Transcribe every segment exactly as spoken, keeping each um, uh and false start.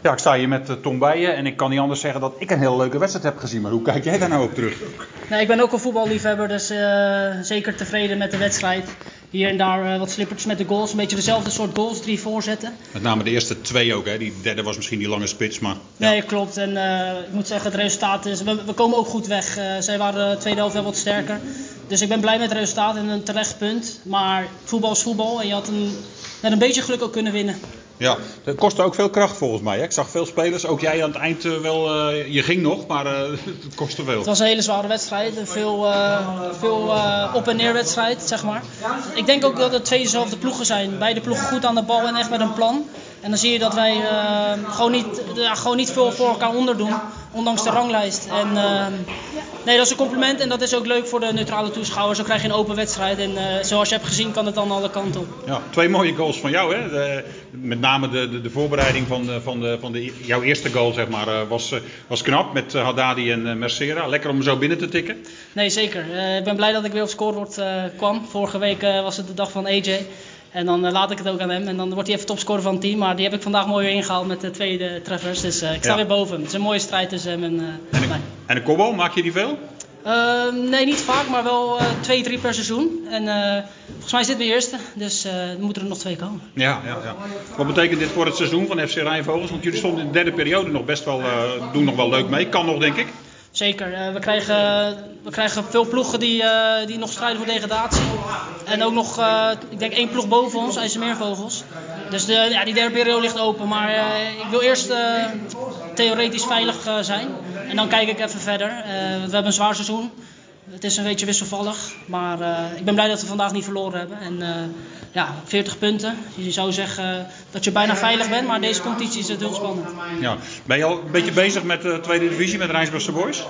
Ja, ik sta hier met uh, Tom bij je en ik kan niet anders zeggen dat ik een hele leuke wedstrijd heb gezien. Maar hoe kijk jij daar nou op terug? Nee, ik ben ook een voetballiefhebber, dus uh, zeker tevreden met de wedstrijd. Hier en daar uh, wat slippertjes met de goals, een beetje dezelfde soort goals, drie voorzetten. Met name de eerste twee ook, hè? Die derde was misschien die lange spits, maar... Ja. Nee, klopt. En uh, ik moet zeggen, het resultaat is... We, we komen ook goed weg. Uh, zij waren de tweede helft wel wat sterker. Dus ik ben blij met het resultaat en een terecht punt. Maar voetbal is voetbal en je had een, met een beetje geluk ook kunnen winnen. Ja, dat kostte ook veel kracht volgens mij. Hè? Ik zag veel spelers, ook jij aan het eind uh, wel, uh, je ging nog, maar uh, het kostte veel. Het was een hele zware wedstrijd, een veel, uh, veel uh, op- en neer wedstrijd, zeg maar. Ik denk ook dat het twee dezelfde ploegen zijn. Beide ploegen goed aan de bal en echt met een plan. En dan zie je dat wij uh, gewoon, niet, uh, gewoon niet veel voor elkaar onderdoen, ondanks de ranglijst. En uh, nee, dat is een compliment en dat is ook leuk voor de neutrale toeschouwers. Zo krijg je een open wedstrijd en uh, zoals je hebt gezien kan het dan alle kanten op. Ja, twee mooie goals van jou, hè? De, met name de, de, de voorbereiding van, de, van, de, van de, jouw eerste goal, zeg maar, uh, was, uh, was knap met uh, Haddadi en uh, Mercera. Lekker om hem zo binnen te tikken. Nee, zeker. Uh, ik ben blij dat ik weer op scorebord uh, kwam. Vorige week uh, was het de dag van A J. En dan uh, laat ik het ook aan hem. En dan wordt hij even topscorer van het team. Maar die heb ik vandaag mooi weer ingehaald met de tweede treffers. Dus uh, ik sta ja. weer boven hem. Het is een mooie strijd tussen hem en uh, en, mij. En een kopbal, maak je die veel? Uh, nee, niet vaak, maar wel uh, twee, drie per seizoen. En uh, volgens mij is dit mijn eerste, dus uh, er moeten er nog twee komen. Ja, ja, ja. Wat betekent dit voor het seizoen van F C Rijnvogels? Want jullie stonden in de derde periode nog best wel, uh, doen nog wel leuk mee. Kan nog, denk ik. Zeker. Uh, we, krijgen, we krijgen veel ploegen die, uh, die nog strijden voor degradatie. En ook nog, uh, ik denk één ploeg boven ons, IJsselmeervogels. Dus de, ja, die derde periode ligt open. Maar uh, ik wil eerst uh, theoretisch veilig uh, zijn. En dan kijk ik even verder. Uh, we hebben een zwaar seizoen. Het is een beetje wisselvallig. Maar uh, ik ben blij dat we vandaag niet verloren hebben. En uh, ja, veertig punten. Je zou zeggen uh, dat je bijna veilig bent. Maar deze competitie is het heel spannend. Ja. Ben je al een beetje bezig met de tweede divisie, met Rijnsburgse Boys?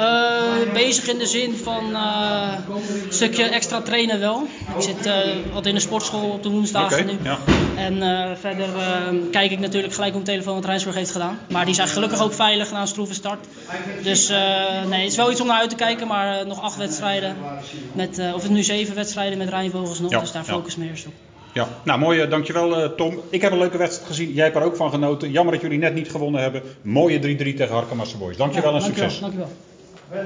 Uh, bezig in de zin van uh, een stukje extra trainen wel. Ik zit uh, wat in de sportschool op de woensdagen okay, nu. Ja. En uh, verder uh, kijk ik natuurlijk gelijk op mijn telefoon wat Rijnsburg heeft gedaan. Maar die zijn gelukkig ook veilig na een stroeve start. Dus uh, nee, het is wel iets om naar uit te kijken. Maar uh, nog acht wedstrijden. Met, uh, of het nu zeven wedstrijden met Rijnvogels nog. Ja, dus daar ja. focus me eerst op. Ja, nou mooi, uh, dankjewel uh, Tom. Ik heb een leuke wedstrijd gezien. Jij hebt er ook van genoten. Jammer dat jullie net niet gewonnen hebben. Mooie drie drie tegen Harkemasse Boys. Dankjewel ja, en dankjewel, succes. Dankjewel.